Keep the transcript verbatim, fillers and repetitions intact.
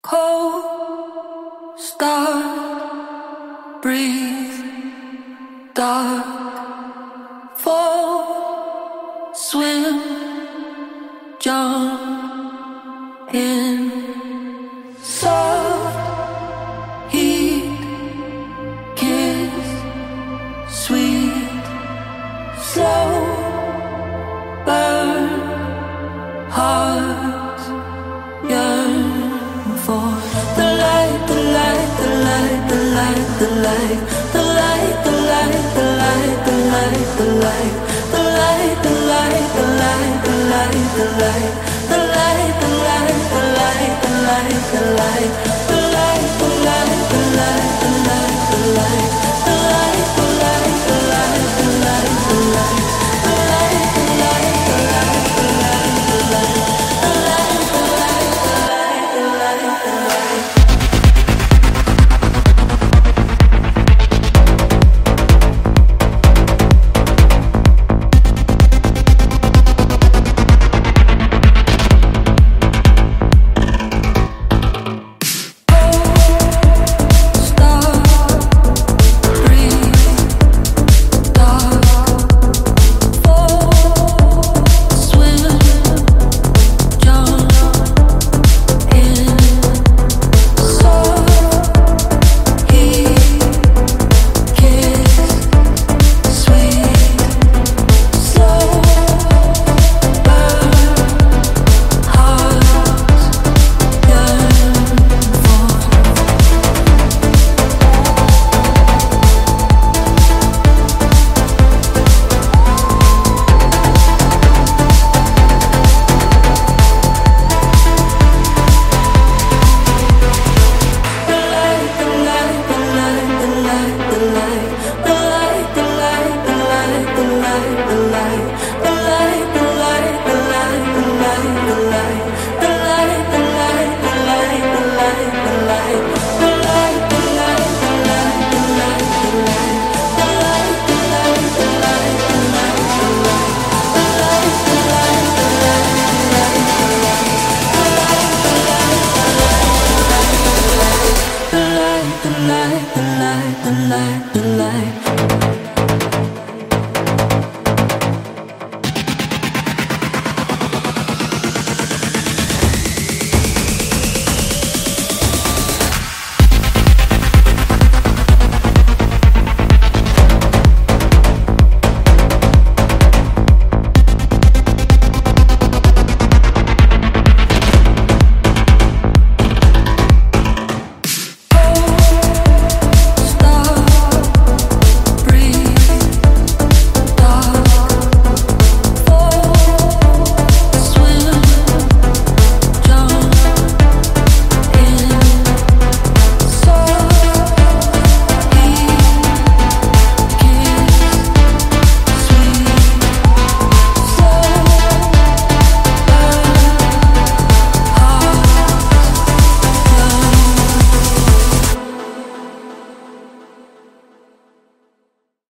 Cold, start, breathe, dark, fall, swim, jump in, soft, heat, kiss, sweet, slow, burn, hearts yearn for the light, the light, the light, the light, the light, the light, the light, the light, the light, the light, the light, the light, the light, the light, the light, the light, the light, the light, the light, the light.